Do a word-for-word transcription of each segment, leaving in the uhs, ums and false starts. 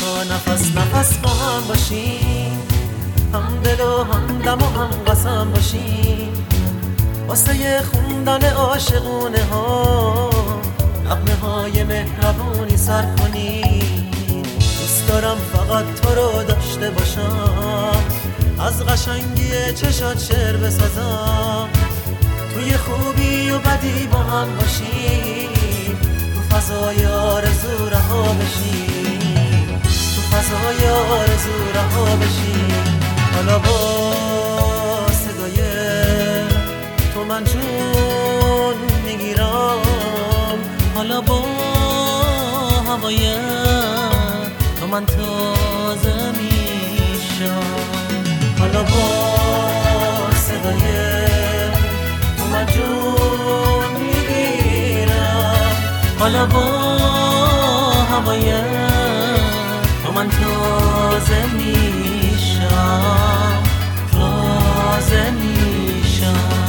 تا نفس نفس با هم باشیم، هم دل و هم دم و هم قسم باشیم، واسه خوندن عاشقونه ها نغمه های مهربونی سر کنیم. دوست دارم فقط تو رو داشته باشم، از قشنگی چشات شعر بسازم، توی خوبی و بدی با هم باشیم، تو فضای آرزو رها بشیم، تو فضای آرزو رها بشیم. حالا با صدای تو من جون میگیرم، حالا با هوای تو من تازه میشم، حالا با صدای تو من جون میگیرم، حالا با هوای تو من تازه میشم، تازه میشم.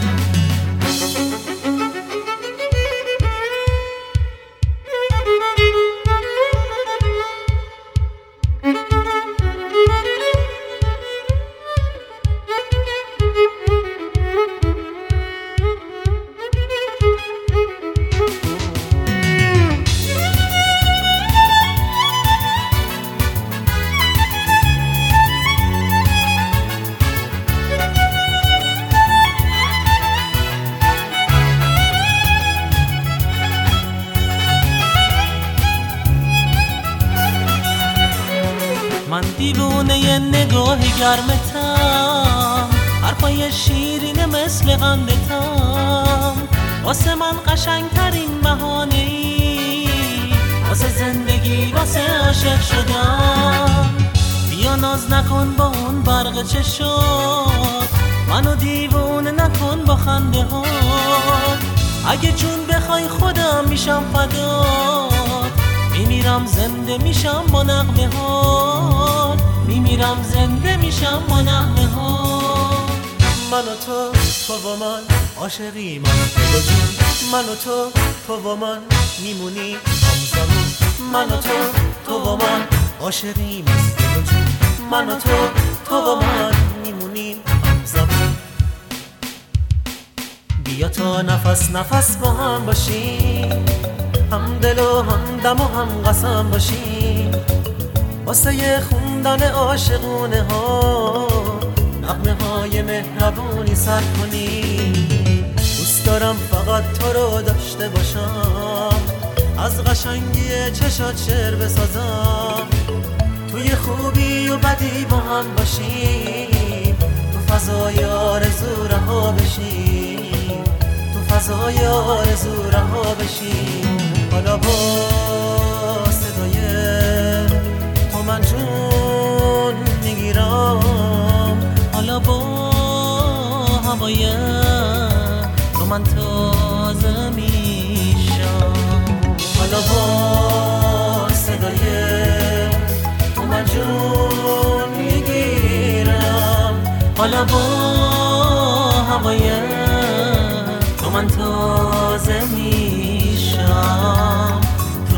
من دیوونه ی نگاه گرمتم، حرفای شیرین مثل قندتم، واسه من قشنگترین بهانه ای، واسه زندگی واسه عاشق شدم. بیا ناز نکن با اون برق چشات، منو دیوونه نکن با خنده ها، اگه جون بخوای خودم میشم فدات، میمیرم زنده میشم با نغمه ها، میمیرم زنده میشم با نغمه ها. من و تو تو و من عاشقیم از دل و جون، من و تو تو و من میمونیم همزمان، من و تو تو و من عاشقیم از دل و جون، من و تو تو و من میمونیم همزمان. بیا تا نفس نفس با هم باشیم، هم دل و هم دم و هم قسم باشیم، واسه خوندن عاشقونه ها نغمه های مهربونی سر کنیم. دوست دارم فقط تو رو داشته باشم، از قشنگی چشات شعر بسازم، توی خوبی و بدی با هم باشیم، تو فضای آرزو رها بشیم، تو فضای آرزو رها بشیم. حالا با صدای تو من جون میگیرم، حالا با هوای تو من تازه میشم، حالا با صدای تو من جون میگیرم، حالا با هوای تو من تازه میشم،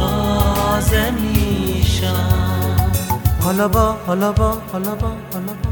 تازه میشم. حالا با حالا با حالا با حالا با